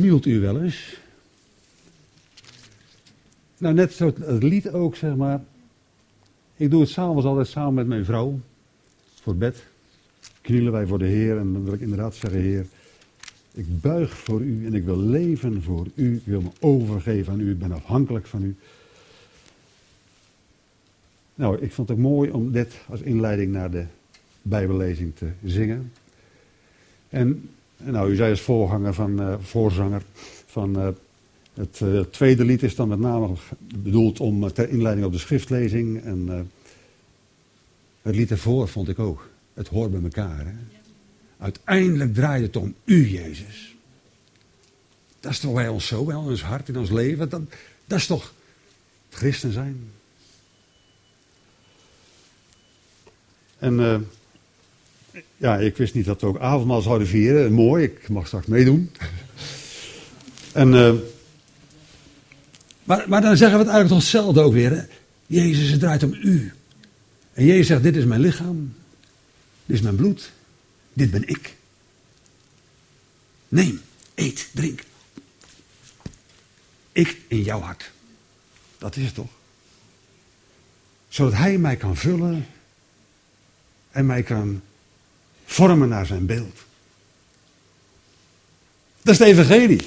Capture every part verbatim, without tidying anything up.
Knielt u wel eens? Nou, net zo het lied ook, zeg maar. Ik doe het s'avonds altijd samen met mijn vrouw. Voor bed. Knielen wij voor de Heer. En dan wil ik inderdaad zeggen, Heer, ik buig voor u en ik wil leven voor u. Ik wil me overgeven aan u. Ik ben afhankelijk van u. Nou, ik vond het ook mooi om dit als inleiding naar de Bijbellezing te zingen. En nou, u zei als voorganger van, uh, voorzanger van uh, het uh, tweede lied is dan met name bedoeld om uh, ter inleiding op de schriftlezing. En uh, het lied ervoor vond ik ook. Het hoort bij elkaar. Hè? Uiteindelijk draait het om u, Jezus. Dat is toch bij ons zo, bij ons hart, in ons leven. Dat, dat is toch het christen zijn. En uh, ja, ik wist niet dat we ook avondmaal zouden vieren. Mooi, ik mag straks meedoen. en, uh, maar, maar dan zeggen we het eigenlijk toch hetzelfde ook weer. Hè? Jezus, het draait om u. En Jezus zegt, dit is mijn lichaam. Dit is mijn bloed. Dit ben ik. Neem, eet, drink. Ik in jouw hart. Dat is het toch? Zodat hij mij kan vullen en mij kan vormen naar zijn beeld. Dat is het evangelie.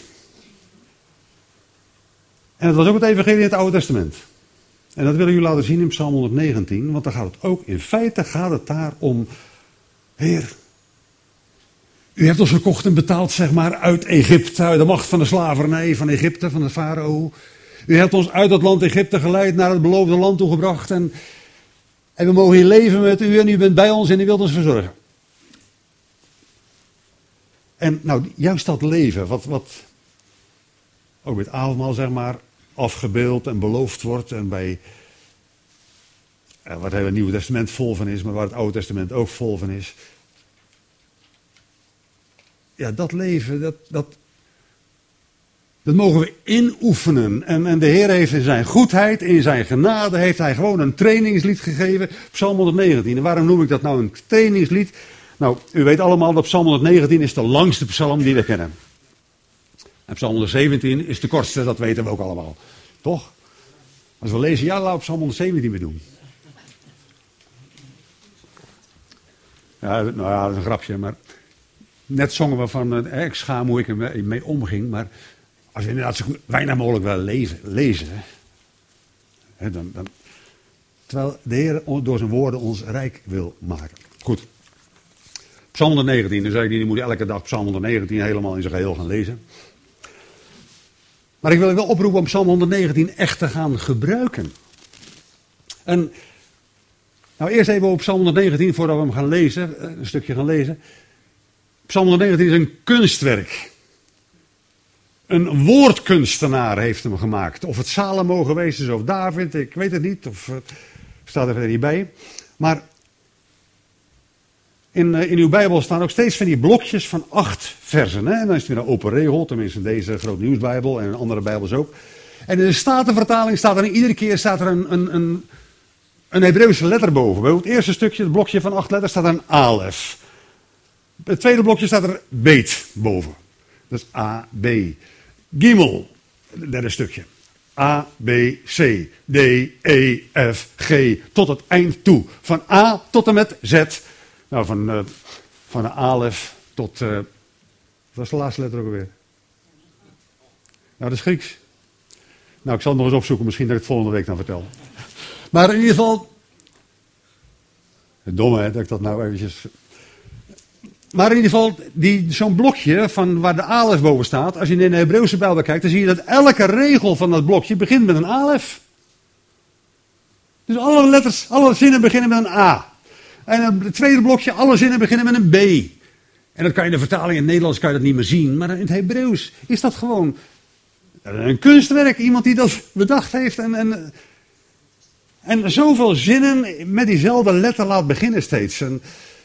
En dat was ook het evangelie in het Oude Testament. En dat willen jullie laten zien in Psalm honderdnegentien, want daar gaat het ook, in feite gaat het daar om, Heer, u hebt ons gekocht en betaald, zeg maar, uit Egypte, uit de macht van de slavernij van Egypte, van de farao. U hebt ons uit dat land Egypte geleid, naar het beloofde land toegebracht en, en we mogen hier leven met u en u bent bij ons en u wilt ons verzorgen. En nou, juist dat leven, wat, wat ook bij het avondmaal, zeg maar, afgebeeld en beloofd wordt en bij waar het hele Nieuwe Testament vol van is, maar waar het Oude Testament ook vol van is. Ja, dat leven, dat, dat, dat mogen we inoefenen. En, en de Heer heeft in zijn goedheid, in zijn genade, heeft hij gewoon een trainingslied gegeven. Psalm honderdnegentien. En waarom noem ik dat nou een trainingslied? Nou, u weet allemaal dat Psalm honderdnegentien is de langste psalm die we kennen. En Psalm honderdzeventien is de kortste, dat weten we ook allemaal. Toch? Als we lezen, ja, laten we Psalm honderdzeventien weer doen. Ja, nou ja, dat is een grapje, maar net zongen we van, eh, ik schaam hoe ik er mee omging, maar als we inderdaad zo weinig mogelijk wel leven, lezen, hè, dan, dan, terwijl de Heer door zijn woorden ons rijk wil maken. Goed. Psalm honderdnegentien, dan zei ik, die moet elke dag Psalm honderdnegentien helemaal in zijn geheel gaan lezen. Maar ik wil je wel oproepen om Psalm honderdnegentien echt te gaan gebruiken. En nou, eerst even op Psalm honderdnegentien, voordat we hem gaan lezen, een stukje gaan lezen. Psalm honderdnegentien is een kunstwerk. Een woordkunstenaar heeft hem gemaakt. Of het Salomo geweest is, of David, ik weet het niet, of uh, staat er verder niet bij. Maar in, uh, in uw Bijbel staan ook steeds van die blokjes van acht versen. Hè? En dan is het weer een open regel, tenminste in deze Groot Nieuwsbijbel en in andere Bijbels ook. En in de Statenvertaling staat er iedere keer staat er een, een, een, een Hebreeuwse letter boven. Bijvoorbeeld het eerste stukje, het blokje van acht letters, staat er een alef. Het tweede blokje staat er beet boven. Dat is A, B. Gimel, het derde stukje. A, B, C, D, E, F, G, tot het eind toe. Van A tot en met Z. Nou, van, uh, van de alef tot, uh, wat is de laatste letter ook alweer? Nou, dat is Grieks. Nou, ik zal het nog eens opzoeken, misschien dat ik het volgende week dan vertel. Maar in ieder geval, het domme hè, dat ik dat nou eventjes... Maar in ieder geval, die, zo'n blokje van waar de alef boven staat, als je in de Hebreeuwse Bijbel kijkt, dan zie je dat elke regel van dat blokje begint met een alef. Dus alle letters, alle zinnen beginnen met een A. En het tweede blokje, alle zinnen beginnen met een B. En dat kan je in de vertaling in het Nederlands kan je dat niet meer zien, maar in het Hebreeuws is dat gewoon een kunstwerk. Iemand die dat bedacht heeft en, en, en zoveel zinnen met diezelfde letter laat beginnen steeds. En,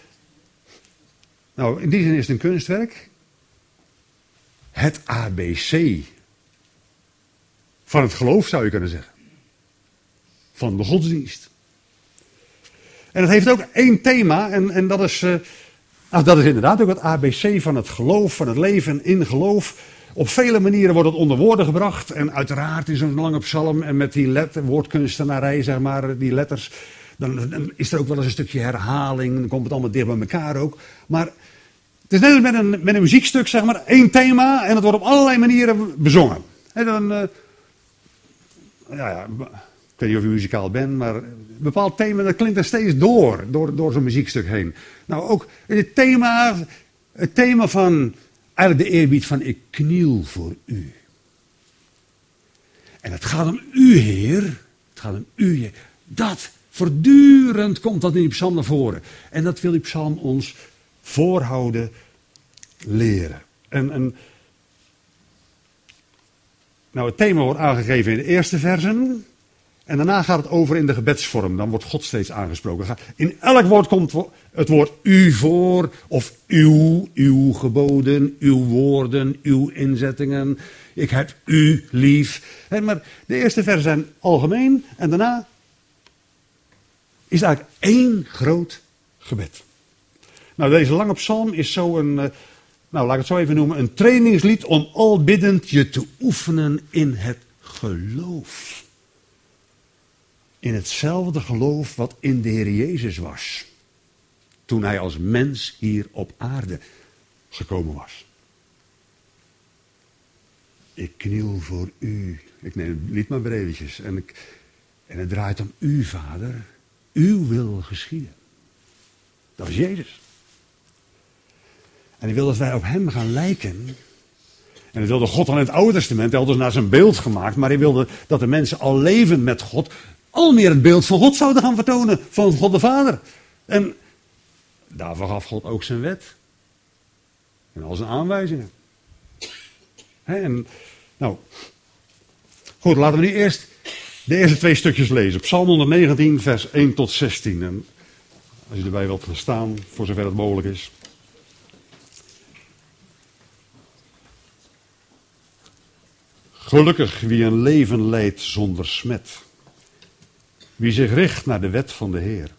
nou, in die zin is het een kunstwerk. Het A B C van het geloof zou je kunnen zeggen. Van de godsdienst. En het heeft ook één thema en, en dat is, uh, nou, dat is inderdaad ook het A B C van het geloof, van het leven in geloof. op vele manieren wordt het onder woorden gebracht. En uiteraard in zo'n lange psalm en met die letter, woordkunstenarij, zeg maar, die letters. Dan, dan is er ook wel eens een stukje herhaling. Dan komt het allemaal dicht bij elkaar ook. Maar het is net als met een, met een muziekstuk, zeg maar, één thema. En het wordt op allerlei manieren bezongen. En dan, uh, ja, ja, ik weet niet of je muzikaal bent, maar een bepaald thema, dat klinkt er steeds door, door, door zo'n muziekstuk heen. Nou, ook het thema, het thema van, eigenlijk de eerbied van ik kniel voor u. En het gaat om u, Heer. Het gaat om u, Heer. Dat, voortdurend komt dat in die psalm naar voren. En dat wil die psalm ons voorhouden leren. En, en nou, het thema wordt aangegeven in de eerste versen. En daarna gaat het over in de gebedsvorm. Dan wordt God steeds aangesproken. In elk woord komt het woord u voor. Of uw, uw geboden, uw woorden, uw inzettingen. Ik heb u lief. Maar de eerste versen zijn algemeen. En daarna is het eigenlijk één groot gebed. Nou, deze lange psalm is zo een, nou laat ik het zo even noemen, een trainingslied om al biddend je te oefenen in het geloof. In hetzelfde geloof wat in de Heer Jezus was. Toen hij als mens hier op aarde gekomen was. Ik kniel voor u. Ik neem het lied maar breedjes. En, ik, en het draait om u, Vader. Uw wil geschieden. Dat is Jezus. En hij wil dat wij op hem gaan lijken. En dat wilde God al in het Oude Testament. Hij had dus naar zijn beeld gemaakt. Maar hij wilde dat de mensen al levend met God al meer het beeld van God zouden gaan vertonen. Van God de Vader. En daarvoor gaf God ook zijn wet. En al zijn aanwijzingen. He, en, nou, goed, laten we nu eerst de eerste twee stukjes lezen. Psalm honderdnegentien, vers één tot zestien. En als je erbij wilt gaan staan, voor zover het mogelijk is. Gelukkig wie een leven leidt zonder smet. Wie zich richt naar de wet van de Heer.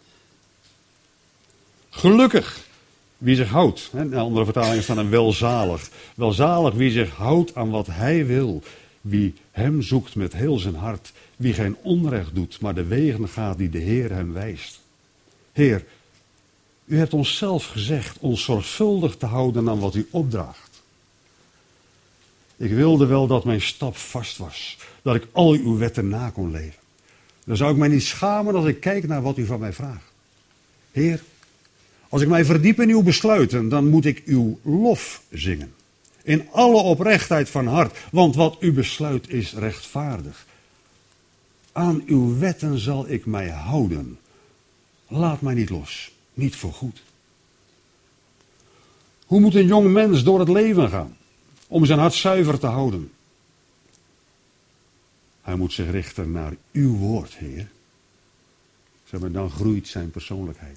Gelukkig wie zich houdt. In de andere vertalingen staan er welzalig. Welzalig wie zich houdt aan wat hij wil. Wie hem zoekt met heel zijn hart. Wie geen onrecht doet, maar de wegen gaat die de Heer hem wijst. Heer, u hebt ons zelf gezegd ons zorgvuldig te houden aan wat u opdraagt. Ik wilde wel dat mijn stap vast was. Dat ik al uw wetten na kon leven. Dan zou ik mij niet schamen als ik kijk naar wat u van mij vraagt. Heer, als ik mij verdiep in uw besluiten, dan moet ik uw lof zingen. In alle oprechtheid van hart, want wat u besluit is rechtvaardig. Aan uw wetten zal ik mij houden. Laat mij niet los, niet voorgoed. Hoe moet een jong mens door het leven gaan, om zijn hart zuiver te houden? Hij moet zich richten naar uw woord, Heer. Zeg maar, dan groeit zijn persoonlijkheid.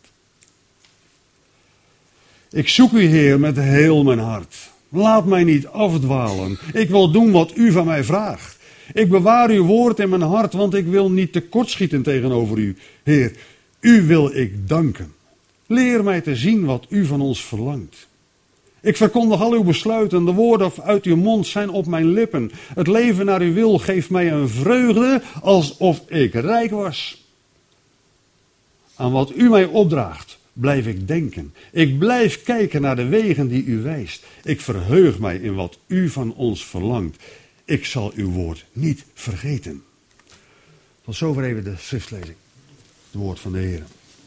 Ik zoek u, Heer, met heel mijn hart. Laat mij niet afdwalen. Ik wil doen wat u van mij vraagt. Ik bewaar uw woord in mijn hart, want ik wil niet tekortschieten tegenover u. Heer, u wil ik danken. Leer mij te zien wat u van ons verlangt. Ik verkondig al uw besluiten, de woorden uit uw mond zijn op mijn lippen. Het leven naar uw wil geeft mij een vreugde, alsof ik rijk was. Aan wat u mij opdraagt, blijf ik denken. Ik blijf kijken naar de wegen die u wijst. Ik verheug mij in wat u van ons verlangt. Ik zal uw woord niet vergeten. Tot zover even de schriftlezing. Het woord van de Heer.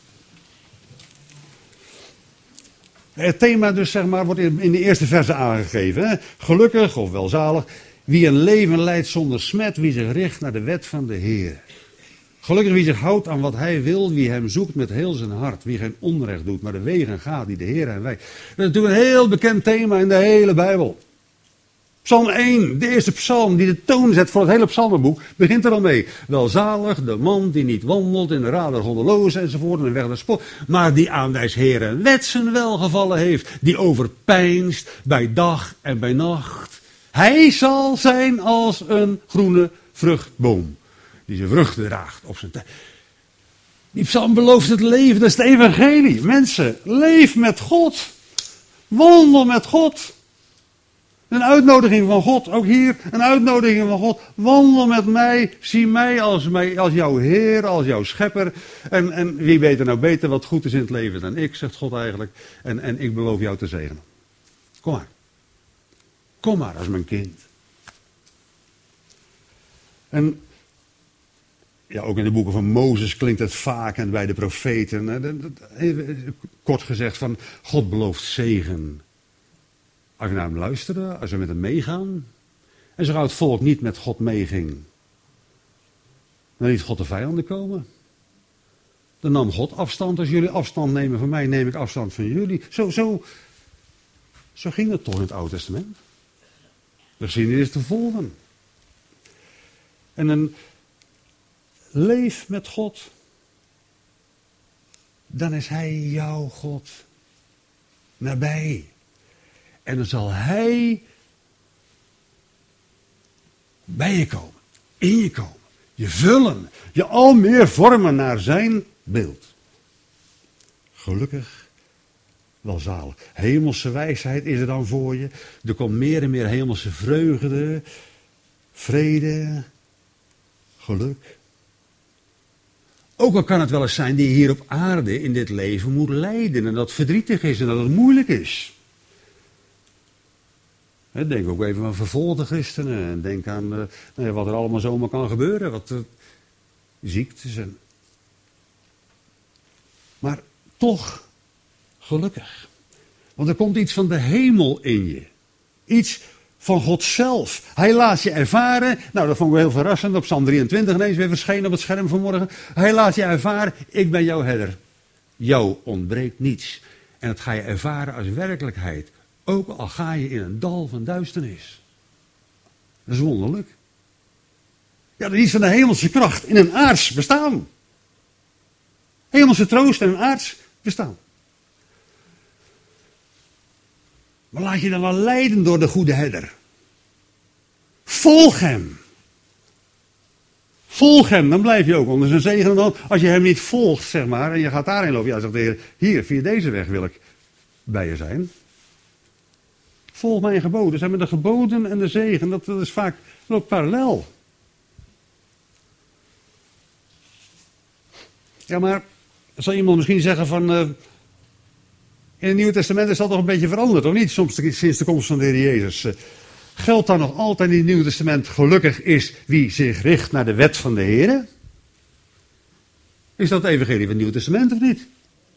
Het thema dus, zeg maar, wordt in de eerste verse aangegeven. Hè? Gelukkig of welzalig, wie een leven leidt zonder smet, wie zich richt naar de wet van de Heer. Gelukkig wie zich houdt aan wat hij wil, wie hem zoekt met heel zijn hart. Wie geen onrecht doet, maar de wegen gaat die de Heer hem wijst. Dat is natuurlijk een heel bekend thema in de hele Bijbel. Psalm één, de eerste psalm die de toon zet voor het hele psalmenboek, begint er al mee. Welzalig de man die niet wandelt in de raad der goddelozen enzovoort en de weg der spot, maar die aan des Heeren wet zijn welgevallen heeft, die overpeinst bij dag en bij nacht. Hij zal zijn als een groene vruchtboom, die zijn vruchten draagt op zijn tijd. Die psalm belooft het leven, dat is het evangelie. Mensen, leef met God. Wandel met God. Een uitnodiging van God, ook hier een uitnodiging van God. Wandel met mij, zie mij als, mij, als jouw Heer, als jouw schepper. En, en wie weet er nou beter wat goed is in het leven dan ik, zegt God eigenlijk. En, en ik beloof jou te zegenen. Kom maar. Kom maar als mijn kind. En ja, ook in de boeken van Mozes klinkt het vaak en bij de profeten. Even kort gezegd van God belooft zegen. Als we naar hem luisteren, als we met hem meegaan. En zo het volk niet met God meeging. Dan liet God de vijanden komen. Dan nam God afstand. Als jullie afstand nemen van mij, neem ik afstand van jullie. Zo, zo, zo ging het toch in het Oude Testament. We zien is te volgen. En een leef met God. Dan is hij jouw God. Nabij. En dan zal hij bij je komen. In je komen. Je vullen. Je al meer vormen naar zijn beeld. Gelukkig. Welzalig. Hemelse wijsheid is er dan voor je. Er komt meer en meer hemelse vreugde. Vrede. Geluk. Ook al kan het wel eens zijn die je hier op aarde in dit leven moet lijden. En dat het verdrietig is en dat het moeilijk is. Denk ook even aan vervolgde christenen. En denk aan uh, nou ja, wat er allemaal zomaar kan gebeuren. Wat uh, ziektes en... Maar toch gelukkig. Want er komt iets van de hemel in je. Iets van God zelf. Hij laat je ervaren. Nou, dat vond ik heel verrassend. Op Psalm drieëntwintig ineens weer verschenen op het scherm vanmorgen. Hij laat je ervaren. Ik ben jouw herder. Jou ontbreekt niets. En dat ga je ervaren als werkelijkheid. Ook al ga je in een dal van duisternis. Dat is wonderlijk. Ja, dat is iets van de hemelse kracht in een aards bestaan. Hemelse troost en een aards bestaan. Maar laat je dan wel leiden door de goede herder. Volg hem. Volg hem, dan blijf je ook onder zijn zegen. Dan, als je hem niet volgt, zeg maar, en je gaat daarin lopen. Ja, zegt de Heer, hier, via deze weg wil ik bij je zijn. Volg mijn geboden. Zijn met de geboden en de zegen, dat, dat is vaak loopt parallel. Ja, maar zal iemand misschien zeggen van... Uh, in het Nieuwe Testament is dat toch een beetje veranderd, of niet? Soms sinds de komst van de Heer Jezus. Uh, geldt dan nog altijd in het Nieuwe Testament... gelukkig is wie zich richt naar de wet van de Heer? Is dat het evangelie van het Nieuwe Testament of niet?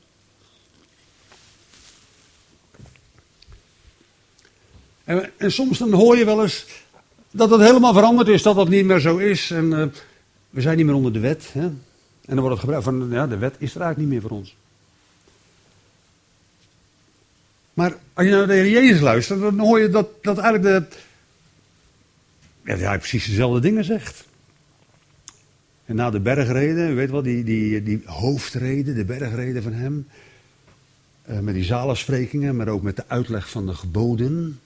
En, en soms dan hoor je wel eens dat het helemaal veranderd is, dat dat niet meer zo is. En uh, we zijn niet meer onder de wet. Hè? En dan wordt het gebruikt van, ja, de wet is er eigenlijk niet meer voor ons. Maar als je naar de Heer Jezus luistert, dan hoor je dat, dat eigenlijk de, ja, hij precies dezelfde dingen zegt. En na de bergreden, u weet wel, die, die, die hoofdreden, de bergreden van hem. Uh, met die zalensprekingen, maar ook met de uitleg van de geboden.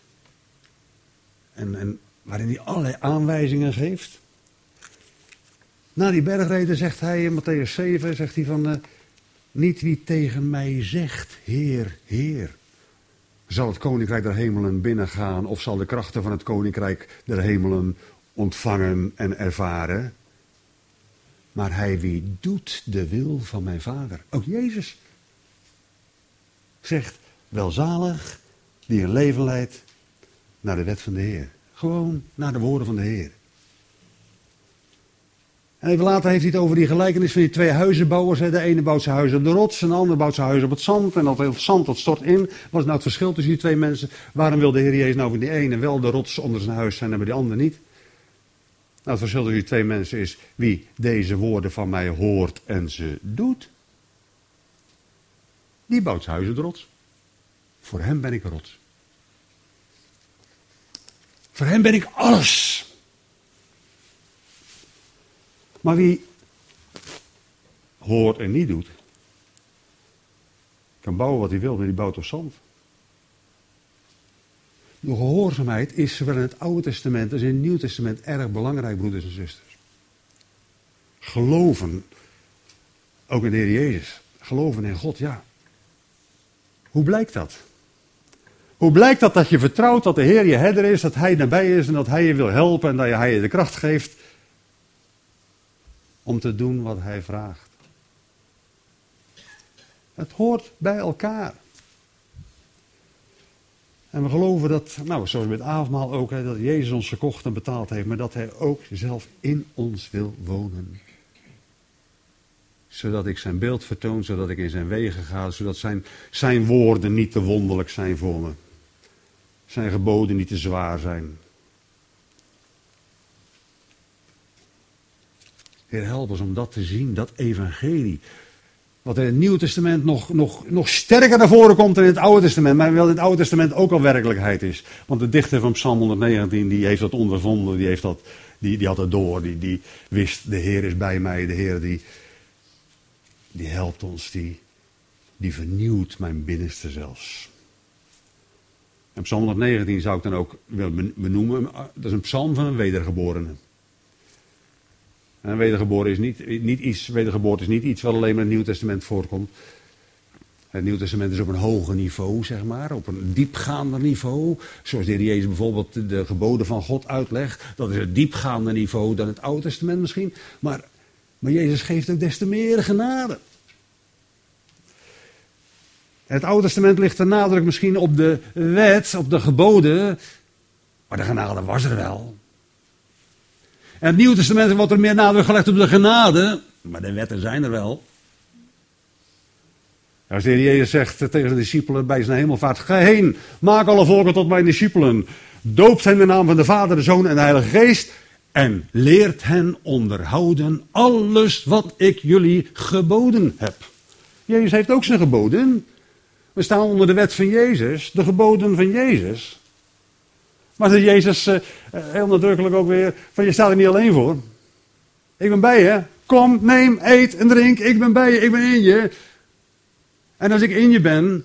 En, en waarin hij allerlei aanwijzingen geeft. Na die bergreden zegt hij in Mattheüs zeven, zegt hij van... Uh, niet wie tegen mij zegt, Heer, Heer. Zal het koninkrijk der hemelen binnengaan... of zal de krachten van het koninkrijk der hemelen ontvangen en ervaren. Maar hij wie doet de wil van mijn Vader. Ook Jezus zegt, welzalig die een leven leidt naar de wet van de Heer. Gewoon naar de woorden van de Heer. En even later heeft hij het over die gelijkenis van die twee huizenbouwers. De ene bouwt zijn huis op de rots en de ander bouwt zijn huis op het zand. En dat het zand dat stort in. Wat is nou het verschil tussen die twee mensen? Waarom wil de Heer Jezus nou voor die ene wel de rots onder zijn huis zijn en bij die ander niet? Nou, het verschil tussen die twee mensen is wie deze woorden van mij hoort en ze doet. Die bouwt zijn huis op de rots. Voor hem ben ik een rots. Voor hem ben ik alles. Maar wie hoort en niet doet, kan bouwen wat hij wil, maar die bouwt op zand. De gehoorzaamheid is zowel in het Oude Testament als in het Nieuwe Testament erg belangrijk, broeders en zusters. Geloven, ook in de Heer Jezus, geloven in God, ja. Hoe blijkt dat? Hoe blijkt dat dat je vertrouwt dat de Heer je herder is, dat Hij nabij is en dat Hij je wil helpen en dat Hij je de kracht geeft om te doen wat Hij vraagt. Het hoort bij elkaar. En we geloven dat, nou zoals met avondmaal ook, hè, dat Jezus ons gekocht en betaald heeft, maar dat Hij ook zelf in ons wil wonen. Zodat ik zijn beeld vertoon, zodat ik in zijn wegen ga, zodat zijn, zijn woorden niet te wonderlijk zijn voor me. Zijn geboden niet te zwaar zijn. Heer, help ons om dat te zien, dat evangelie. Wat in het Nieuwe Testament nog, nog, nog sterker naar voren komt dan in het Oude Testament. Maar wel in het Oude Testament ook al werkelijkheid is. Want de dichter van Psalm honderdnegentien, die heeft dat ondervonden. Die, heeft dat, die, die had het door. Die, die wist, de Heer is bij mij. De Heer die, die helpt ons. Die, die vernieuwt mijn binnenste zelfs. En Psalm honderdnegentien zou ik dan ook willen benoemen. Dat is een psalm van een wedergeborene. En wedergeboren is niet, niet iets, wedergeboorte is niet iets wat alleen maar in het Nieuw Testament voorkomt. Het Nieuw Testament is op een hoger niveau, zeg maar, op een diepgaander niveau. Zoals de Heer Jezus bijvoorbeeld de geboden van God uitlegt. Dat is een diepgaander niveau dan het Oude Testament misschien. Maar, maar Jezus geeft ook des te meer genade. Het Oude Testament ligt de nadruk misschien op de wet, op de geboden. Maar de genade was er wel. En het Nieuwe Testament wordt er meer nadruk gelegd op de genade. Maar de wetten zijn er wel. Als de Heer Jezus zegt tegen de discipelen bij zijn hemelvaart: ga heen, maak alle volken tot mijn discipelen. Doopt hen in de naam van de Vader, de Zoon en de Heilige Geest. En leert hen onderhouden alles wat ik jullie geboden heb. Jezus heeft ook zijn geboden. We staan onder de wet van Jezus, de geboden van Jezus. Maar dat Jezus uh, heel nadrukkelijk ook weer, van je staat er niet alleen voor. Ik ben bij je. Kom, neem, eet en drink. Ik ben bij je, ik ben in je. En als ik in je ben,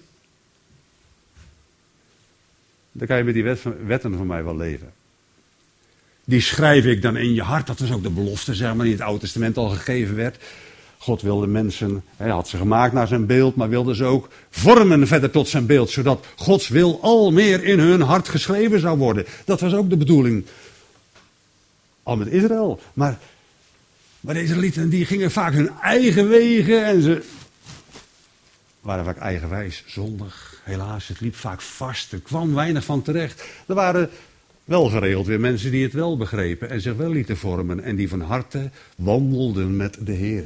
dan kan je met die wet van, wetten van mij wel leven. Die schrijf ik dan in je hart. Dat is ook de belofte, zeg maar, die in het Oude Testament al gegeven werd. God wilde mensen, hij had ze gemaakt naar zijn beeld, maar wilde ze ook vormen verder tot zijn beeld. Zodat Gods wil al meer in hun hart geschreven zou worden. Dat was ook de bedoeling. Al met Israël. Maar, maar de Israëlieten die gingen vaak hun eigen wegen en ze waren vaak eigenwijs, zondig. Helaas, het liep vaak vast. Er kwam weinig van terecht. Er waren wel geregeld weer mensen die het wel begrepen en zich wel lieten vormen. En die van harte wandelden met de Heer.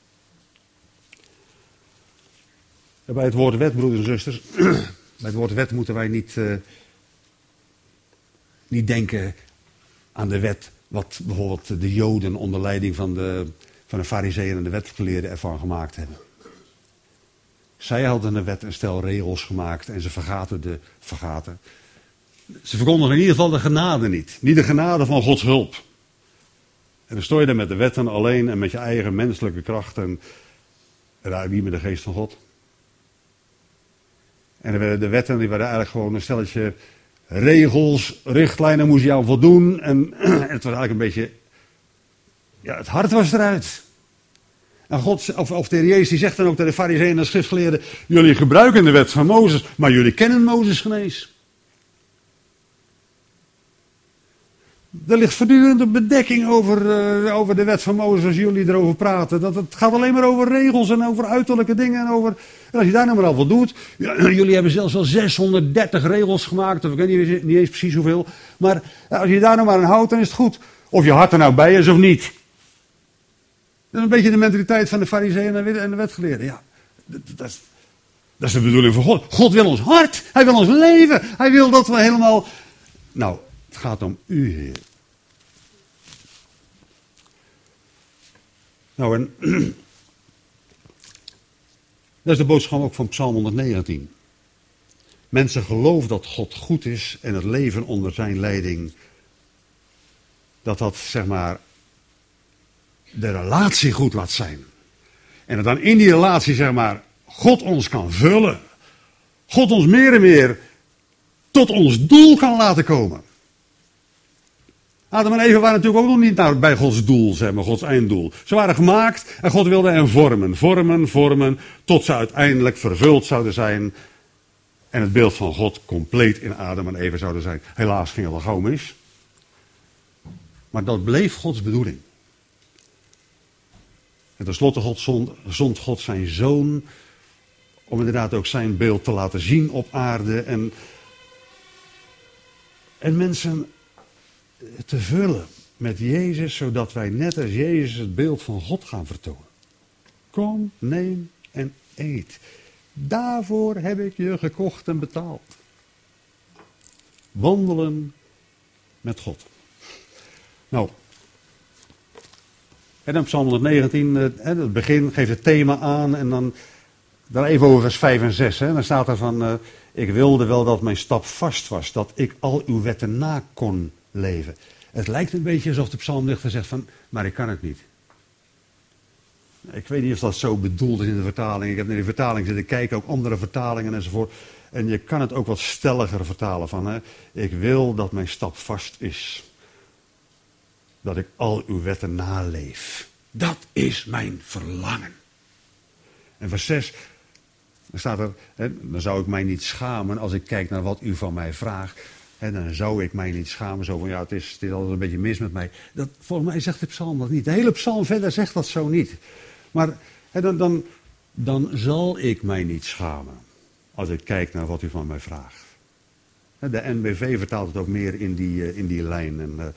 Bij het woord wet, broeders en zusters, bij het woord wet moeten wij niet, uh, niet denken aan de wet wat bijvoorbeeld de Joden onder leiding van de, van de Farizeeën en de wetgeleerden ervan gemaakt hebben. Zij hadden de wet een stel regels gemaakt en ze vergaten de vergaten. Ze verkondigen in ieder geval de genade niet. Niet de genade van Gods hulp. En dan sto je daar met de wetten alleen en met je eigen menselijke kracht en raak niet met de geest van God. En de wetten die waren eigenlijk gewoon een stelletje regels, richtlijnen, moest je aan voldoen. En, en het was eigenlijk een beetje, ja, het hart was eruit. En God, of, of de Heer Jezus die zegt dan ook tegen de Farizeeën en de schriftgeleerden: jullie gebruiken de wet van Mozes, maar jullie kennen Mozes geen eens. Er ligt voortdurend een bedekking over, uh, over de wet van Mozes als jullie erover praten. Dat, het gaat alleen maar over regels en over uiterlijke dingen. En, over, en als je daar nou maar al voldoet. Ja, jullie hebben zelfs wel zeshonderddertig regels gemaakt. Of ik weet niet, niet eens precies hoeveel. Maar ja, als je daar nou maar aan houdt, dan is het goed. Of je hart er nou bij is of niet. Dat is een beetje de mentaliteit van de Farizeeën en de wetgeleerden. Ja, dat, dat, is, dat is de bedoeling van God. God wil ons hart. Hij wil ons leven. Hij wil dat we helemaal... Nou... Het gaat om u, Heer. Nou, en dat is de boodschap ook van Psalm honderdnegentien. Mensen geloven dat God goed is en het leven onder zijn leiding, dat dat, zeg maar, de relatie goed laat zijn. En dat dan in die relatie, zeg maar, God ons kan vullen. God ons meer en meer tot ons doel kan laten komen. Adam en Eva waren natuurlijk ook nog niet nou bij Gods doel, zeg maar, Gods einddoel. Ze waren gemaakt en God wilde hen vormen, vormen, vormen, tot ze uiteindelijk vervuld zouden zijn en het beeld van God compleet in Adam en Eva zouden zijn. Helaas ging het al gauw mis. Maar dat bleef Gods bedoeling. En tenslotte God zond, zond God zijn zoon om inderdaad ook zijn beeld te laten zien op aarde en, en mensen te vullen met Jezus, zodat wij net als Jezus het beeld van God gaan vertonen. Kom, neem en eet. Daarvoor heb ik je gekocht en betaald. Wandelen met God. Nou, en dan Psalm honderdnegentien, het begin geeft het thema aan en dan, dan even over vers vijf en zes. Hè. Dan staat er van, uh, ik wilde wel dat mijn stap vast was, dat ik al uw wetten na kon leven. Het lijkt een beetje alsof de psalmdichter zegt van, maar ik kan het niet. Ik weet niet of dat zo bedoeld is in de vertaling. Ik heb naar die vertaling zitten kijken, ook andere vertalingen enzovoort. En je kan het ook wat stelliger vertalen van, hè, ik wil dat mijn stap vast is. Dat ik al uw wetten naleef. Dat is mijn verlangen. En vers zes, dan staat er, hè, dan zou ik mij niet schamen als ik kijk naar wat u van mij vraagt. Hè, dan zou ik mij niet schamen, zo van ja, het is, het is altijd een beetje mis met mij. Dat, volgens mij zegt de psalm dat niet. De hele psalm verder zegt dat zo niet. Maar hè, dan, dan, dan zal ik mij niet schamen als ik kijk naar wat u van mij vraagt. De N B V vertaalt het ook meer in die, in die lijn. En, uh,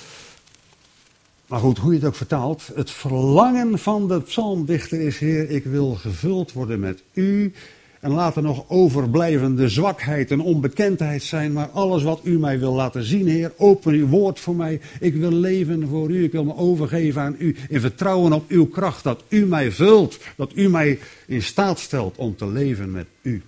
maar goed, hoe je het ook vertaalt, het verlangen van de psalmdichter is, Heer, ik wil gevuld worden met u. En laat er nog overblijvende zwakheid en onbekendheid zijn, maar alles wat u mij wil laten zien, Heer, open uw woord voor mij. Ik wil leven voor u, ik wil me overgeven aan u, in vertrouwen op uw kracht, dat u mij vult, dat u mij in staat stelt om te leven met u.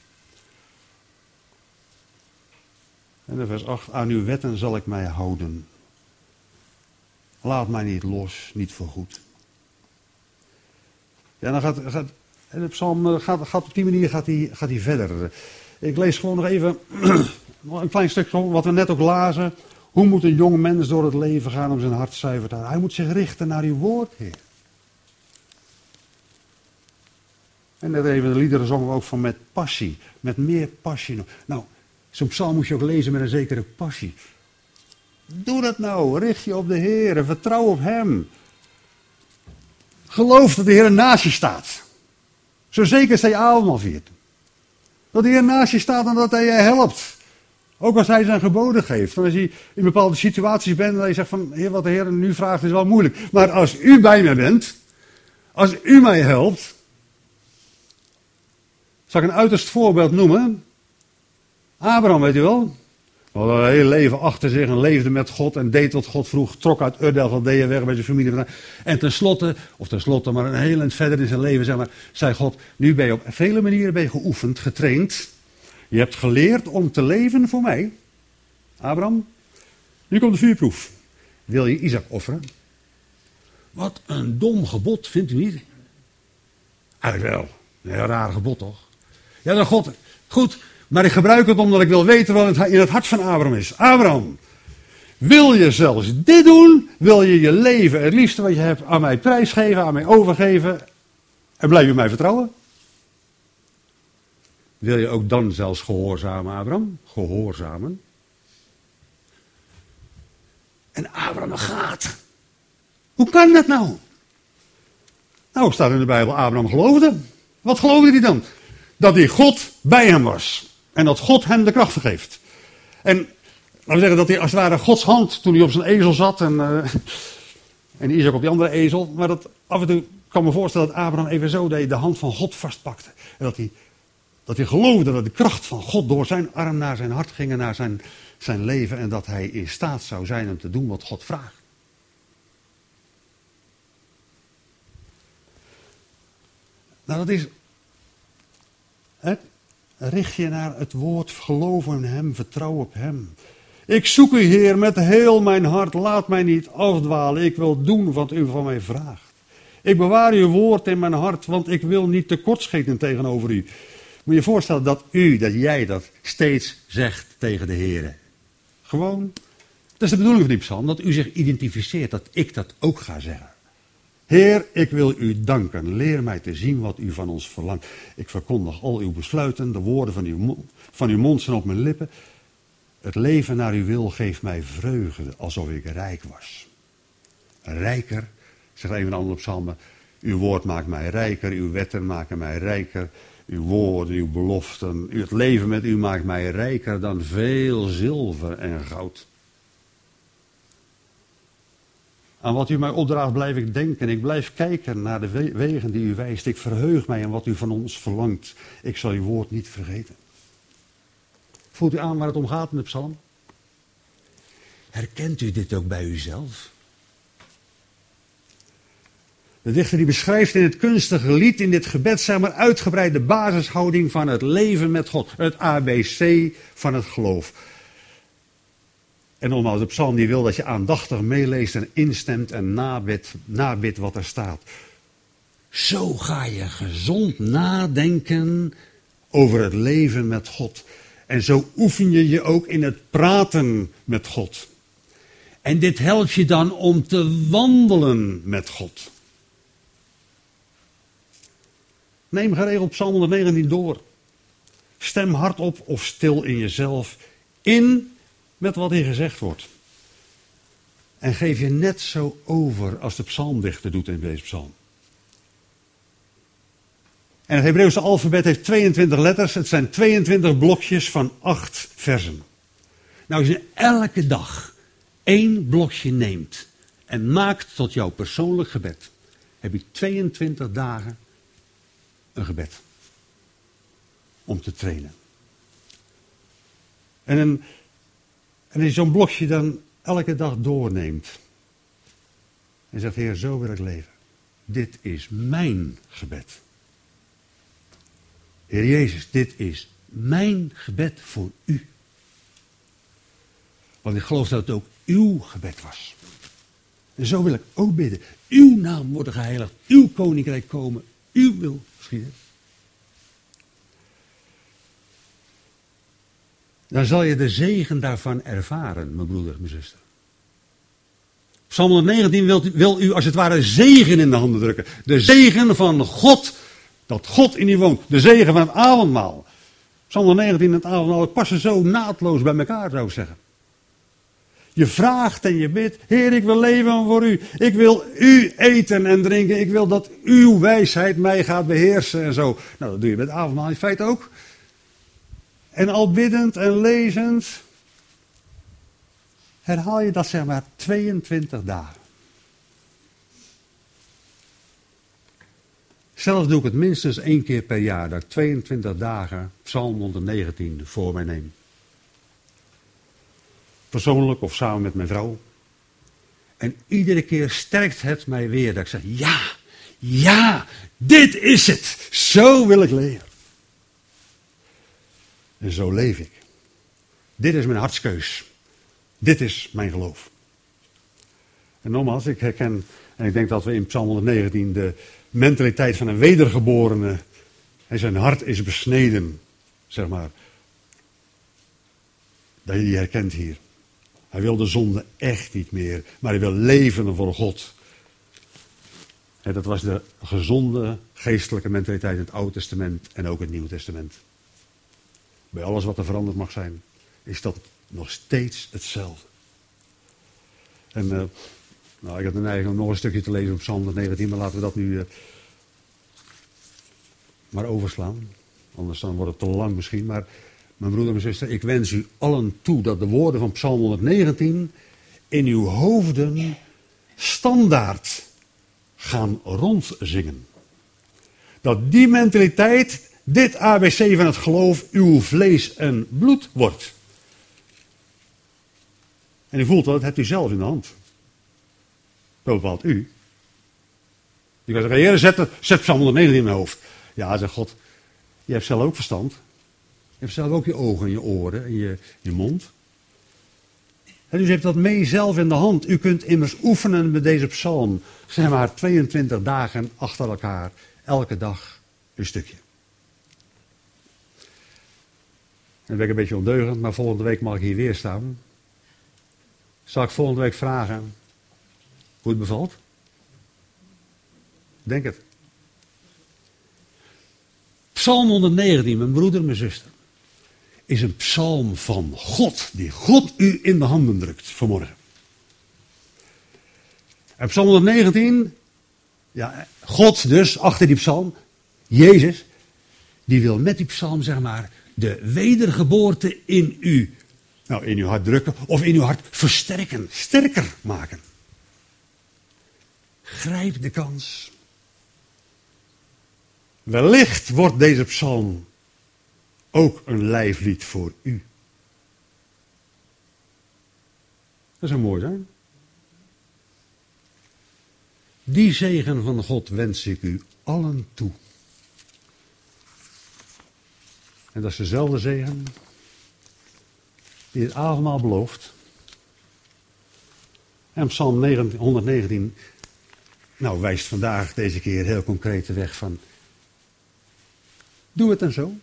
En in vers acht, aan uw wetten zal ik mij houden. Laat mij niet los, niet voorgoed. Ja, dan gaat, gaat de psalm gaat, gaat op die manier gaat hij, gaat hij verder. Ik lees gewoon nog even een klein stukje wat we net ook lazen. Hoe moet een jong mens door het leven gaan om zijn hart zuiver te houden? Hij moet zich richten naar uw woord, Heer. En net even de liederen zongen we ook van met passie, met meer passie. Nou, zo'n psalm moet je ook lezen met een zekere passie. Doe dat nou, richt je op de Heer, vertrouw op Hem. Geloof dat de Heer naast je staat. Zo zeker als hij avondmaal viert. Dat de Heer naast je staat en dat hij je helpt. Ook als hij zijn geboden geeft. En als je in bepaalde situaties bent en dat je zegt van, Heer, wat de Heer nu vraagt is wel moeilijk. Maar als u bij mij bent, als u mij helpt. Zal ik een uiterst voorbeeld noemen? Abraham, weet u wel? Hij had een hele leven achter zich en leefde met God en deed wat God vroeg. Trok uit Ur der Galdeeën weg bij zijn familie vandaan. En tenslotte, of tenslotte, maar een heel eind verder in zijn leven, zeg maar, zei God, nu ben je op vele manieren ben je geoefend, getraind. Je hebt geleerd om te leven voor mij. Abraham, nu komt de vuurproef. Wil je Isaac offeren? Wat een dom gebod, vindt u niet? Eigenlijk wel. Een heel raar gebod, toch? Ja, dan God, goed. Maar ik gebruik het omdat ik wil weten wat het in het hart van Abraham is. Abraham, wil je zelfs dit doen? Wil je je leven, het liefste wat je hebt, aan mij prijsgeven, aan mij overgeven? En blijf je mij vertrouwen? Wil je ook dan zelfs gehoorzamen, Abraham? Gehoorzamen? En Abraham gaat. Hoe kan dat nou? Nou, staat in de Bijbel, Abraham geloofde. Wat geloofde hij dan? Dat die God bij hem was. En dat God hem de krachten geeft. En laten we zeggen dat hij als het ware Gods hand, toen hij op zijn ezel zat en, uh, en Isaac op die andere ezel. Maar dat af en toe kan me voorstellen dat Abraham even zo de hand van God vastpakte. En dat hij, dat hij geloofde dat de kracht van God door zijn arm naar zijn hart ging en naar zijn, zijn leven. En dat hij in staat zou zijn om te doen wat God vraagt. Nou, dat is... Hè? Richt je naar het woord, geloof in hem, vertrouw op hem. Ik zoek u, Heer, met heel mijn hart, laat mij niet afdwalen. Ik wil doen wat u van mij vraagt. Ik bewaar uw woord in mijn hart, want ik wil niet tekortschieten tegenover u. Moet je je voorstellen dat u, dat jij dat steeds zegt tegen de Heer. Gewoon, dat is de bedoeling van die psalm, dat u zich identificeert, dat ik dat ook ga zeggen. Heer, ik wil u danken. Leer mij te zien wat u van ons verlangt. Ik verkondig al uw besluiten, de woorden van uw mond, van uw mond zijn op mijn lippen. Het leven naar uw wil geeft mij vreugde, alsof ik rijk was. Rijker, zegt een van de andere psalmen. Uw woord maakt mij rijker, uw wetten maken mij rijker. Uw woorden, uw beloften, het leven met u maakt mij rijker dan veel zilver en goud. Aan wat u mij opdraagt blijf ik denken. Ik blijf kijken naar de wegen die u wijst. Ik verheug mij aan wat u van ons verlangt. Ik zal uw woord niet vergeten. Voelt u aan waar het om gaat in de psalm? Herkent u dit ook bij uzelf? De dichter die beschrijft in het kunstige lied, in dit gebed, zeg maar, uitgebreid de basishouding van het leven met God. Het A B C van het geloof. En nogmaals, de psalm die wil dat je aandachtig meeleest en instemt en nabidt, nabidt wat er staat. Zo ga je gezond nadenken over het leven met God. En zo oefen je je ook in het praten met God. En dit helpt je dan om te wandelen met God. Neem geregeld Psalm honderdnegentien door. Stem hardop of stil in jezelf in met wat hier gezegd wordt. En geef je net zo over als de psalmdichter doet in deze psalm. En het Hebreeuwse alfabet heeft tweeëntwintig letters. Het zijn tweeëntwintig blokjes van acht versen. Nou, als je elke dag één blokje neemt en maakt tot jouw persoonlijk gebed, heb je tweeëntwintig dagen een gebed. Om te trainen. En, een, en als je zo'n blokje dan elke dag doorneemt. En zegt, Heer, zo wil ik leven. Dit is mijn gebed. Heer Jezus, dit is mijn gebed voor u. Want ik geloof dat het ook uw gebed was. En zo wil ik ook bidden. Uw naam wordt geheiligd. Uw koninkrijk komen. Uw wil geschieden. Dan zal je de zegen daarvan ervaren, mijn broeder, mijn zuster. Psalm honderdnegentien wil, wil u als het ware zegen in de handen drukken. De zegen van God, dat God in u woont. De zegen van het avondmaal. Psalm honderdnegentien en het avondmaal passen zo naadloos bij elkaar, zou ik zeggen. Je vraagt en je bidt, Heer, ik wil leven voor u. Ik wil u eten en drinken. Ik wil dat uw wijsheid mij gaat beheersen en zo. Nou, dat doe je met het avondmaal in feite ook. En al biddend en lezend herhaal je dat zeg maar tweeëntwintig dagen. Zelf doe ik het minstens één keer per jaar dat ik tweeëntwintig dagen Psalm honderdnegentien voor mij neem. Persoonlijk of samen met mijn vrouw. En iedere keer sterkt het mij weer dat ik zeg, ja, ja, dit is het. Zo wil ik leven. En zo leef ik. Dit is mijn hartskeus. Dit is mijn geloof. En nogmaals, ik herken, en ik denk dat we in Psalm honderdnegentien de mentaliteit van een wedergeborene, en zijn hart is besneden, zeg maar, dat je die herkent hier. Hij wil de zonde echt niet meer, maar hij wil leven voor God. En dat was de gezonde geestelijke mentaliteit in het Oude Testament en ook het Nieuwe Testament. Bij alles wat er veranderd mag zijn, is dat nog steeds hetzelfde. En uh, nou, ik had de neiging om nog een stukje te lezen op Psalm honderdnegentien, maar laten we dat nu uh, maar overslaan. Anders dan wordt het te lang misschien. Maar mijn broeder en mijn zuster, ik wens u allen toe dat de woorden van Psalm honderdnegentien in uw hoofden standaard gaan rondzingen. Dat die mentaliteit, dit A B C van het geloof, uw vlees en bloed wordt. En u voelt dat, dat hebt u zelf in de hand. Dat bepaalt u. Je kan zeggen, Heer, zet, zet Psalm honderdnegentien in mijn hoofd. Ja, zegt God, je hebt zelf ook verstand. Je hebt zelf ook je ogen en je oren en je, je mond. En dus je hebt dat mee zelf in de hand. U kunt immers oefenen met deze psalm. Zeg maar tweeëntwintig dagen achter elkaar. Elke dag een stukje. En dan ben ik een beetje ondeugend, maar volgende week mag ik hier weer staan. Zal ik volgende week vragen hoe het bevalt? Denk het. Psalm honderdnegentien, mijn broeder, mijn zuster, is een psalm van God, die God u in de handen drukt vanmorgen. En psalm honderdnegentien, ja, God dus, achter die psalm, Jezus, die wil met die psalm, zeg maar, de wedergeboorte in u, nou, in uw hart drukken, of in uw hart versterken, sterker maken. Grijp de kans. Wellicht wordt deze psalm ook een lijflied voor u. Dat zou mooi zijn. Die zegen van God wens ik u allen toe. En dat is dezelfde zegen die het avondmaal belooft. En psalm honderdnegentien nou, wijst vandaag deze keer heel concreet de weg van: doe het dan zo.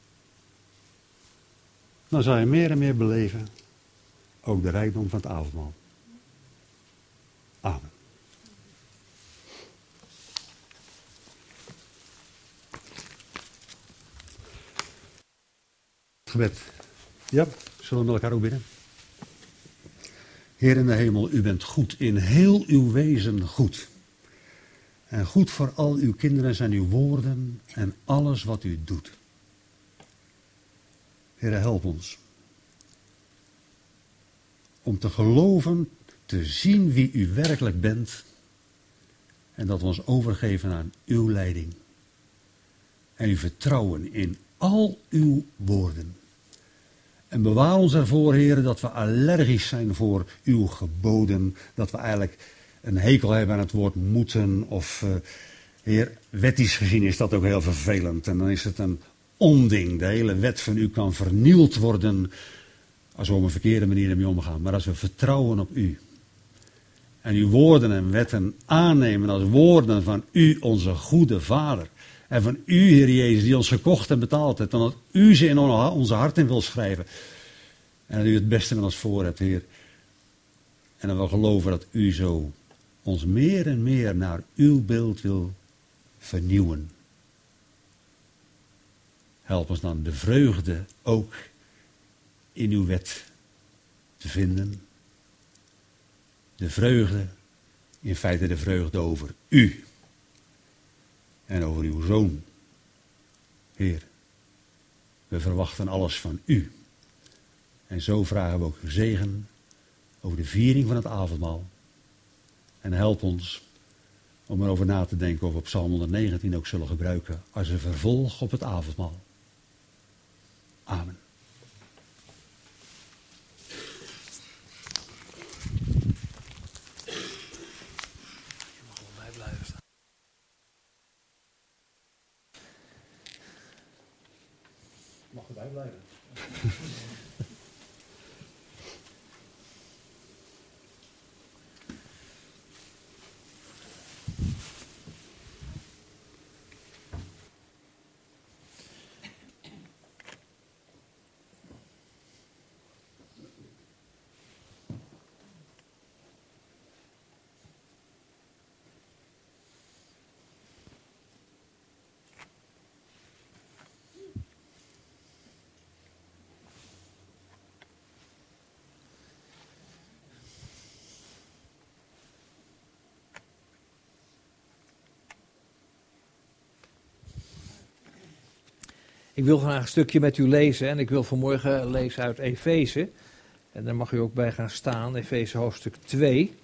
Dan zal je meer en meer beleven, ook de rijkdom van het avondmaal. Amen. Gebed. Ja, zullen we met elkaar ook bidden? Heer in de hemel, u bent goed, in heel uw wezen goed. En goed voor al uw kinderen zijn uw woorden en alles wat u doet. Heer, help ons. Om te geloven, te zien wie u werkelijk bent. En dat we ons overgeven aan uw leiding. En u vertrouwen in al uw woorden. En bewaar ons ervoor, Heer, dat we allergisch zijn voor uw geboden. Dat we eigenlijk een hekel hebben aan het woord moeten. Of, uh, Heer, wettisch gezien is dat ook heel vervelend. En dan is het een onding. De hele wet van u kan vernield worden als we op een verkeerde manier ermee omgaan. Maar als we vertrouwen op u. En uw woorden en wetten aannemen als woorden van u, onze goede Vader. En van u, Heer Jezus, die ons gekocht en betaald hebt. En dat u ze in onze harten wil schrijven. En dat u het beste met ons voor hebt, Heer. En dat we geloven dat u zo ons meer en meer naar uw beeld wil vernieuwen. Help ons dan de vreugde ook in uw wet te vinden. De vreugde, in feite de vreugde over u. En over uw Zoon. Heer, we verwachten alles van u. En zo vragen we ook uw zegen over de viering van het avondmaal. En help ons om erover na te denken of we Psalm honderdnegentien ook zullen gebruiken als een vervolg op het avondmaal. Amen. Mag erbij blijven. Ik wil graag een stukje met u lezen en ik wil vanmorgen lezen uit Efeze. En daar mag u ook bij gaan staan, Efeze hoofdstuk twee.